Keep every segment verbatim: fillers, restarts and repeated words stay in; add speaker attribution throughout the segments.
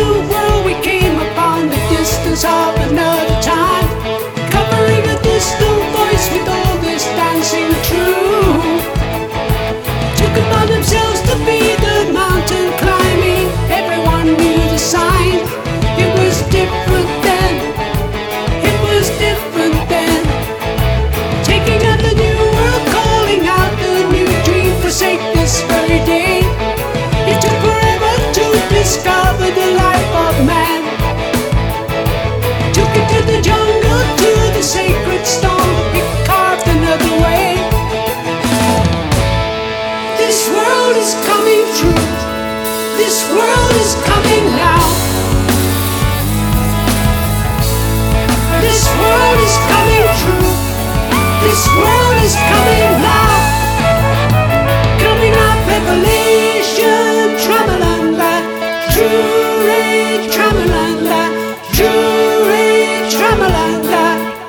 Speaker 1: new world we came upon, the distance of another time, covering a distant voice with all this dancing true. Took upon themselves to be the mountain climbing, everyone knew the sign. It was different then, it was different then. Taking out the new world, calling out the new dream, forsake this very day. It took forever to discover the life of man. Took it to the jungle, to the sacred stone, it carved another way. This world is coming true, this world is coming now. This world is coming true, this world is coming now. Coming up, revelation, tramalanda, true ray, tramalanda, true ray, tramalanda.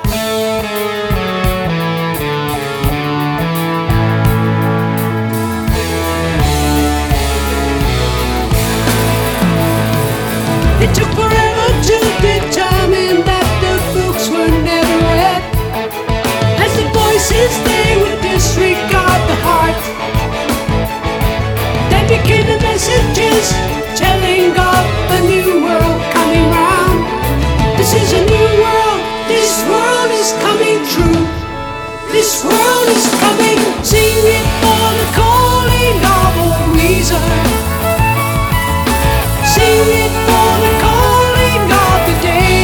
Speaker 1: It took forever to determine that the books were never read, as the voices they would disregard the heart. Then became the messages telling of a new world coming round. This is a new world, this world is coming true, this world is coming. Sing it for the calling of all reason, sing it for the calling of the day,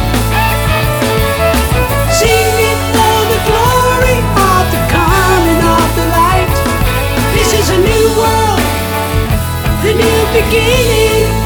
Speaker 1: sing it for the glory of the coming of the light. This is a new world, the new beginning.